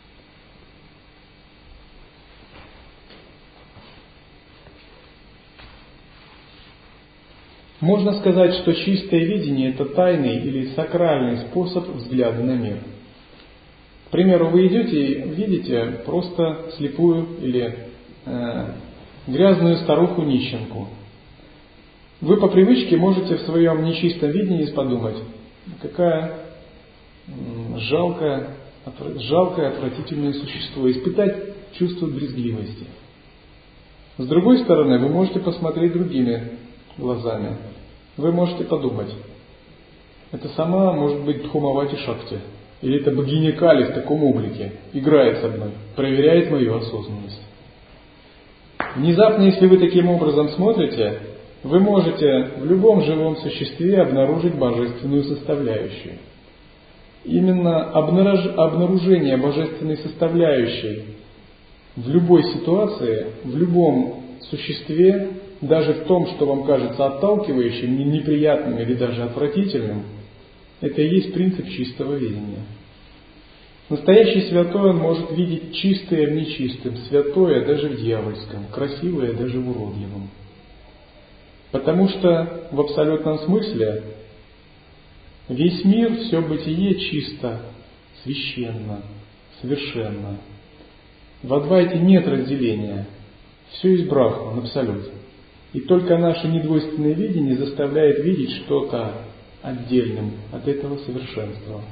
Можно сказать, что чистое видение – это тайный или сакральный способ взгляда на мир. К примеру, вы идете и видите просто слепую или э, грязную старуху-нищенку. Вы по привычке можете в своем нечистом видении подумать: какая жалкое, жалкое, отвратительное существо, испытать чувство брезгливости. С другой стороны, вы можете посмотреть другими глазами. Вы можете подумать: это сама, может быть, Дхумавати Шакти, или это богиня Кали в таком облике, играет со мной, проверяет мою осознанность. Внезапно, если вы таким образом смотрите, вы можете в любом живом существе обнаружить божественную составляющую. Именно обнаружение божественной составляющей в любой ситуации, в любом существе, даже в том, что вам кажется отталкивающим, неприятным или даже отвратительным, это и есть принцип чистого видения. Настоящий святой, он может видеть чистое в нечистом, святое даже в дьявольском, красивое даже в уродливом. Потому что в абсолютном смысле весь мир, все бытие чисто, священно, совершенно. В Адвайте нет разделения, все есть Брахман, абсолют. И только наше недвойственное видение заставляет видеть что-то отдельным от этого совершенства.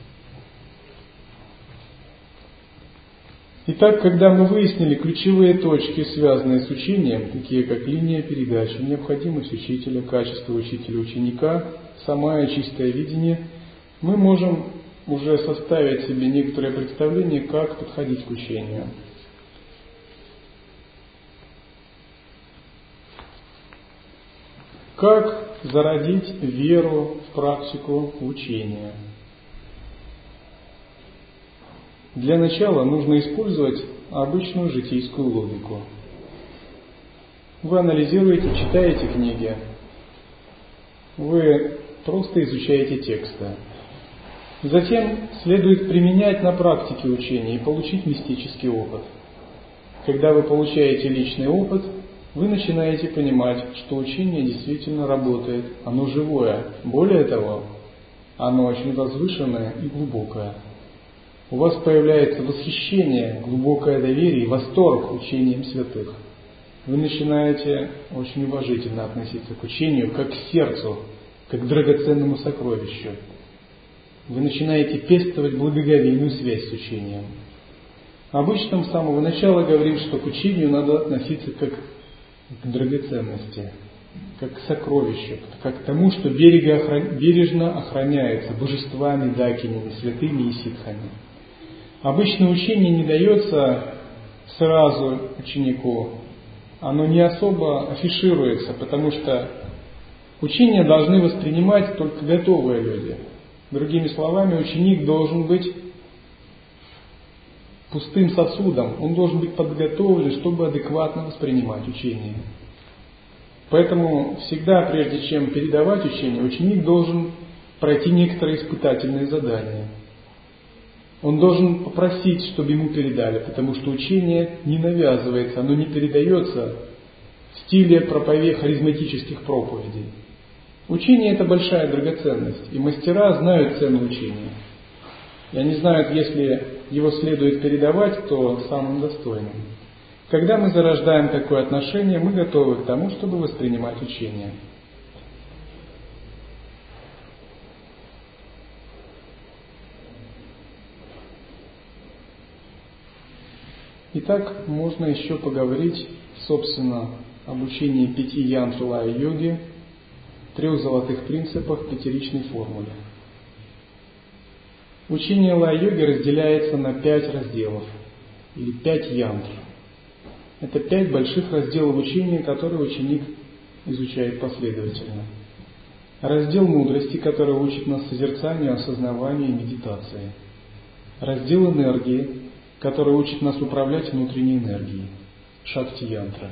Итак, когда мы выяснили ключевые точки, связанные с учением, такие как линия передачи, необходимость учителя, качество учителя-ученика, самое чистое видение, мы можем уже составить себе некоторое представление, как подходить к учению. Как зародить веру в практику учения? Для начала нужно использовать обычную житейскую логику. Вы анализируете, читаете книги, вы просто изучаете тексты. Затем следует применять на практике учения и получить мистический опыт. Когда вы получаете личный опыт, вы начинаете понимать, что учение действительно работает, оно живое. Более того, оно очень возвышенное и глубокое. У вас появляется восхищение, глубокое доверие и восторг учением святых. Вы начинаете очень уважительно относиться к учению, как к сердцу, как к драгоценному сокровищу. Вы начинаете пестовать благоговейную связь с учением. Обычно мы с самого начала говорим, что к учению надо относиться как к драгоценности, как к сокровищу, как к тому, что бережно охраняется божествами, дакинями, святыми и ситхами. Обычно учение не дается сразу ученику, оно не особо афишируется, потому что учение должны воспринимать только готовые люди. Другими словами, ученик должен быть пустым сосудом, он должен быть подготовлен, чтобы адекватно воспринимать учение. Поэтому всегда, прежде чем передавать учение, ученик должен пройти некоторые испытательные задания. Он должен попросить, чтобы ему передали, потому что учение не навязывается, оно не передается в стиле проповедей, харизматических проповедей. Учение – это большая драгоценность, и мастера знают цену учения. И они знают, если его следует передавать, то самым достойным. Когда мы зарождаем такое отношение, мы готовы к тому, чтобы воспринимать учение. Итак, можно еще поговорить, собственно, об учении пяти янтр лая-йоги, трех золотых принципах, пятеричной формуле. Учение лая-йоги разделяется на пять разделов, или пять янтр. Это пять больших разделов учения, которые ученик изучает последовательно. Раздел мудрости, который учит нас созерцанию, осознаванию и медитации. Раздел энергии, который учит нас управлять внутренней энергией, шакти-янтра.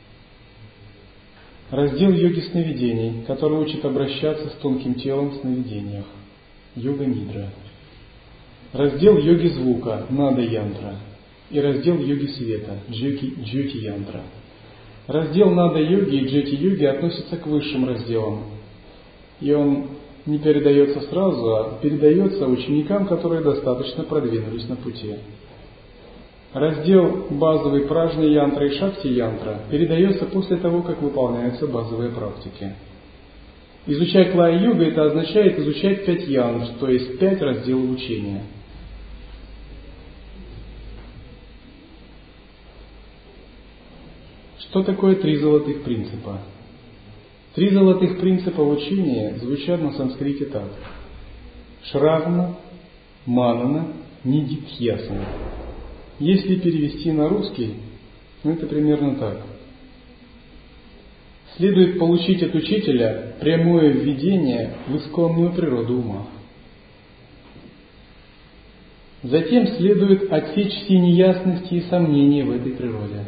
Раздел йоги сновидений, который учит обращаться с тонким телом в сновидениях, йога-нидра. Раздел йоги звука, нада-янтра. И раздел йоги света, джьоти-янтра. Раздел нада-йоги и джьоти-йоги относится к высшим разделам. И он не передается сразу, а передается ученикам, которые достаточно продвинулись на пути. Раздел базовый пражни янтра и шакти янтра передается после того, как выполняются базовые практики. Изучать лая-йогу – это означает изучать пять янтр, то есть пять разделов учения. Что такое три золотых принципа? Три золотых принципа учения звучат на санскрите так. Шравна, манана, нидитхьясана. Если перевести на русский, ну это примерно так. Следует получить от учителя прямое введение в исконную природу ума. Затем следует отсечь все неясности и сомнения в этой природе.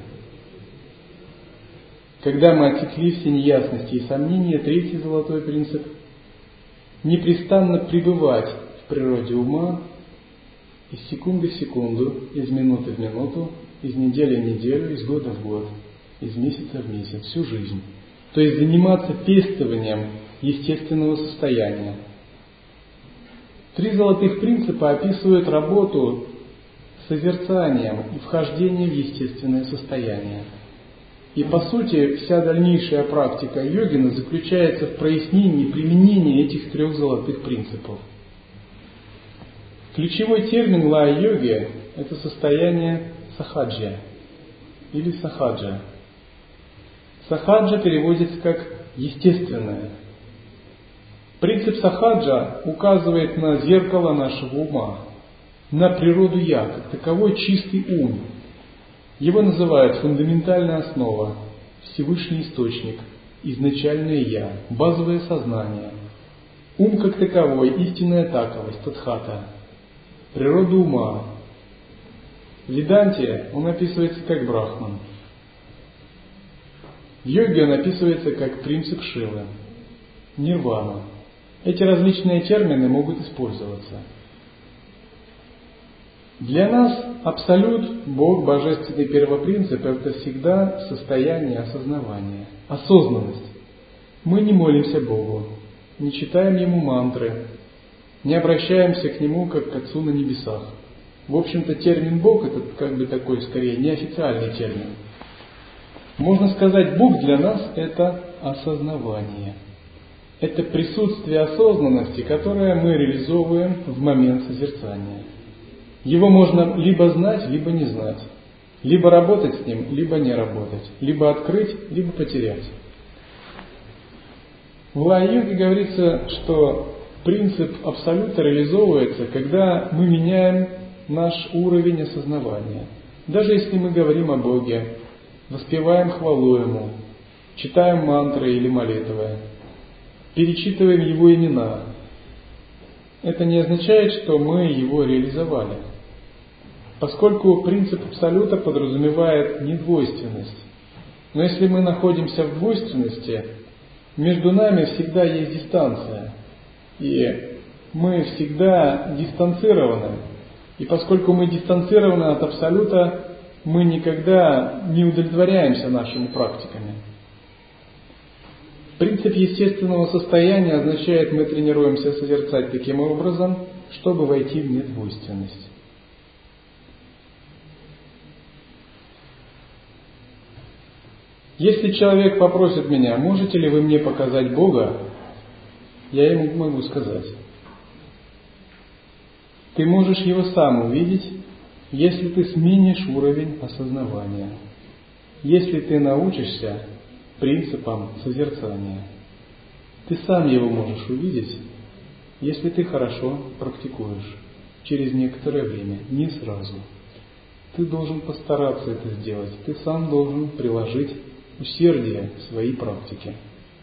Когда мы отсекли все неясности и сомнения, третий золотой принцип – непрестанно пребывать в природе ума из секунды в секунду, из минуты в минуту, из недели в неделю, из года в год, из месяца в месяц, всю жизнь. То есть заниматься пестованием естественного состояния. Три золотых принципа описывают работу с созерцанием и вхождением в естественное состояние. И по сути вся дальнейшая практика йогина заключается в прояснении и применении этих трех золотых принципов. Ключевой термин лая-йоги – это состояние сахаджа или сахаджа. Сахаджа переводится как «естественное». Принцип сахаджа указывает на зеркало нашего ума, на природу «я», как таковой чистый ум. Его называют фундаментальная основа, Всевышний источник, изначальное «я», базовое сознание. Ум как таковой, истинная таковость, тадхата, природа ума. В Веданте он описывается как брахман. В йоге он описывается как принцип Шивы, нирвана. Эти различные термины могут использоваться. Для нас абсолют, Бог, божественный первопринцип – это всегда состояние осознавания, осознанность. Мы не молимся Богу, не читаем Ему мантры, не обращаемся к Нему как к Отцу на небесах. В общем-то, термин Бог – это как бы такой, скорее, неофициальный термин. Можно сказать, Бог для нас – это осознавание. Это присутствие осознанности, которое мы реализовываем в момент созерцания. Его можно либо знать, либо не знать. Либо работать с ним, либо не работать. Либо открыть, либо потерять. В лая-йоге говорится, что принцип абсолюта реализовывается, когда мы меняем наш уровень осознавания. Даже если мы говорим о Боге, воспеваем хвалу Ему, читаем мантры или молитвы, перечитываем Его имена, это не означает, что мы Его реализовали. Поскольку принцип абсолюта подразумевает недвойственность. Но если мы находимся в двойственности, между нами всегда есть дистанция. И мы всегда дистанцированы. И поскольку мы дистанцированы от абсолюта, мы никогда не удовлетворяемся нашими практиками. Принцип естественного состояния означает, мы тренируемся созерцать таким образом, чтобы войти в недвойственность. Если человек попросит меня, можете ли вы мне показать Бога, я ему могу сказать: ты можешь Его сам увидеть, если ты сменишь уровень осознавания, если ты научишься принципам созерцания. Ты сам Его можешь увидеть, если ты хорошо практикуешь, через некоторое время, не сразу. Ты должен постараться это сделать, ты сам должен приложить усердие в своей практике.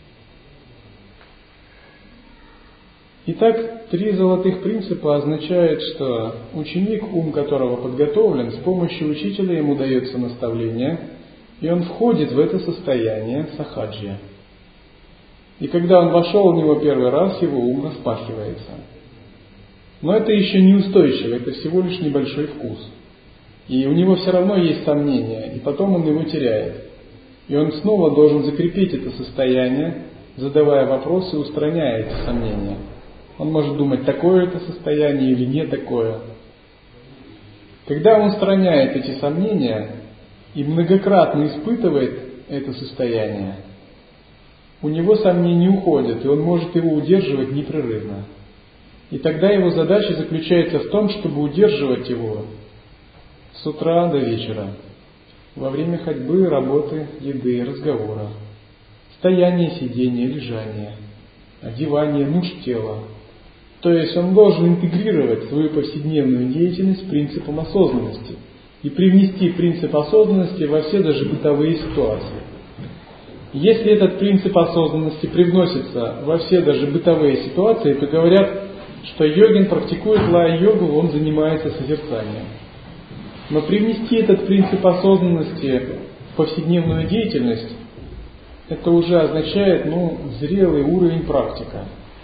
Итак, три золотых принципа означают, что ученик, ум которого подготовлен, с помощью учителя ему дается наставление, и он входит в это состояние сахаджи. И когда он вошел в него первый раз, его ум распахивается. Но это еще не устойчиво, это всего лишь небольшой вкус. И у него все равно есть сомнения, и потом он его теряет. И он снова должен закрепить это состояние, задавая вопросы, устраняя эти сомнения. Он может думать, такое это состояние или не такое. Когда он устраняет эти сомнения и многократно испытывает это состояние, у него сомнения уходят, и он может его удерживать непрерывно. И тогда его задача заключается в том, чтобы удерживать его с утра до вечера, во время ходьбы, работы, еды, разговора, стояния, сидения, лежания, одевания, нужд тела. То есть он должен интегрировать свою повседневную деятельность принципом осознанности и привнести принцип осознанности во все даже бытовые ситуации. Если этот принцип осознанности привносится во все даже бытовые ситуации, то говорят, что йогин практикует лая-йогу, он занимается созерцанием. Но привнести этот принцип осознанности в повседневную деятельность, это уже означает, ну, зрелый уровень практика,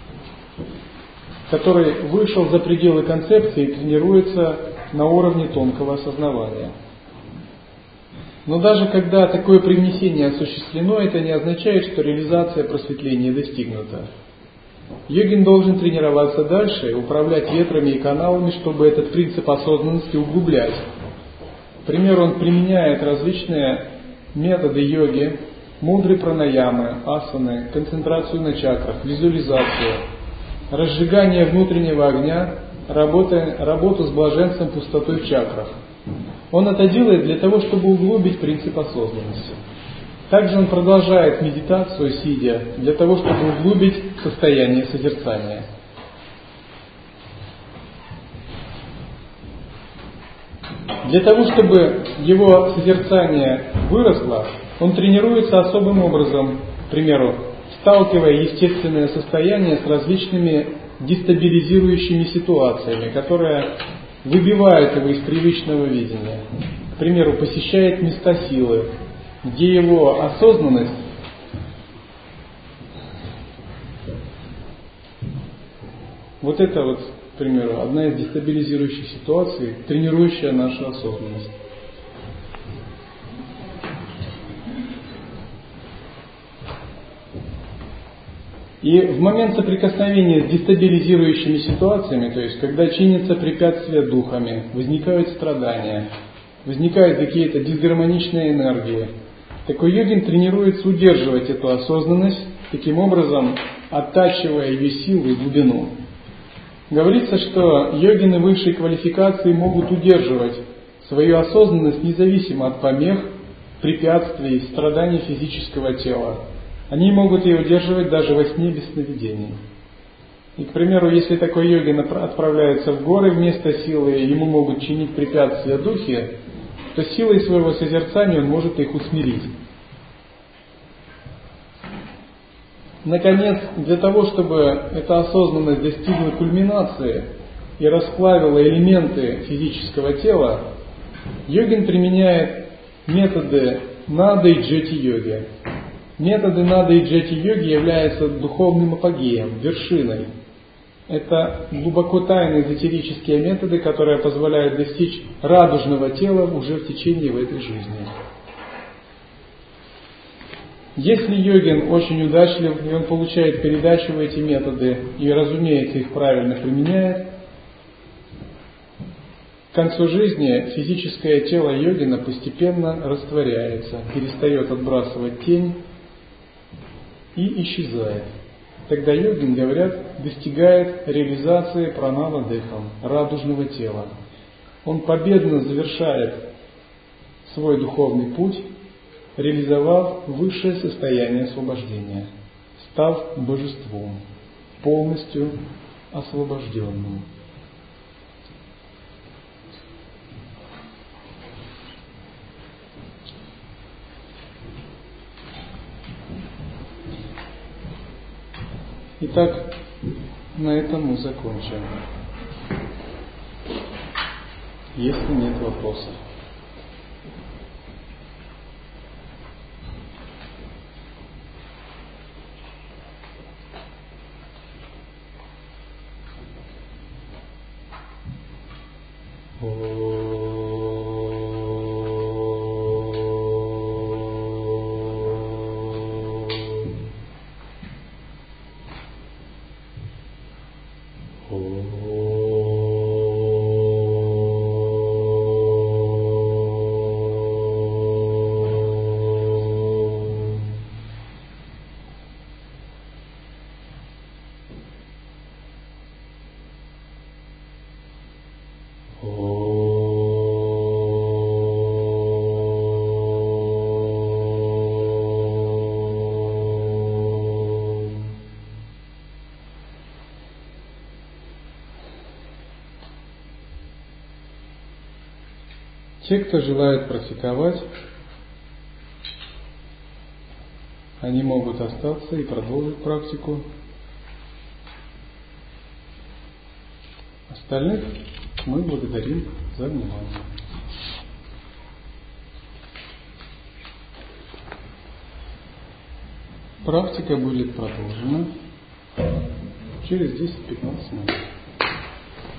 который вышел за пределы концепции и тренируется на уровне тонкого осознавания. Но даже когда такое привнесение осуществлено, это не означает, что реализация просветления достигнута. Йогин должен тренироваться дальше, управлять ветрами и каналами, чтобы этот принцип осознанности углублять. К примеру, он применяет различные методы йоги, мудры пранаямы, асаны, концентрацию на чакрах, визуализацию, разжигание внутреннего огня, работа, работу с блаженством пустотой в чакрах. Он это делает для того, чтобы углубить принцип осознанности. Также он продолжает медитацию, сидя, для того, чтобы углубить состояние созерцания. Для того, чтобы его созерцание выросло, он тренируется особым образом, к примеру, сталкивая естественное состояние с различными дестабилизирующими ситуациями, которые выбивают его из привычного видения. К примеру, посещает места силы, где его осознанность вот это вот, к примеру, одна из дестабилизирующих ситуаций, тренирующая нашу осознанность. И в момент соприкосновения с дестабилизирующими ситуациями, то есть когда чинятся препятствия духами, возникают страдания, возникают какие-то дисгармоничные энергии, такой йогин тренируется удерживать эту осознанность, таким образом оттачивая ее силу и глубину. Говорится, что йогины высшей квалификации могут удерживать свою осознанность независимо от помех, препятствий, страданий физического тела. Они могут ее удерживать даже во сне без сновидений. И, к примеру, если такой йогин отправляется в горы вместо силы, ему могут чинить препятствия духи, то силой своего созерцания он может их усмирить. Наконец, для того, чтобы эта осознанность достигла кульминации и расплавила элементы физического тела, йогин применяет методы нада и джати-йоги. Методы нада и джати-йоги являются духовным апогеем, вершиной. Это глубоко тайные эзотерические методы, которые позволяют достичь радужного тела уже в течение в этой жизни. Если йогин очень удачлив, и он получает передачу в эти методы, и, разумеется, их правильно применяет, к концу жизни физическое тело йогина постепенно растворяется, перестает отбрасывать тень и исчезает. Тогда йогин, говорят, достигает реализации пранава дехам, радужного тела. Он победно завершает свой духовный путь, реализовав высшее состояние освобождения, став божеством, полностью освобожденным. Итак, на этом мы закончим. Если нет вопросов. Те, кто желает практиковать, они могут остаться и продолжить практику. Остальных мы благодарим за внимание. Практика будет продолжена через десять-пятнадцать минут.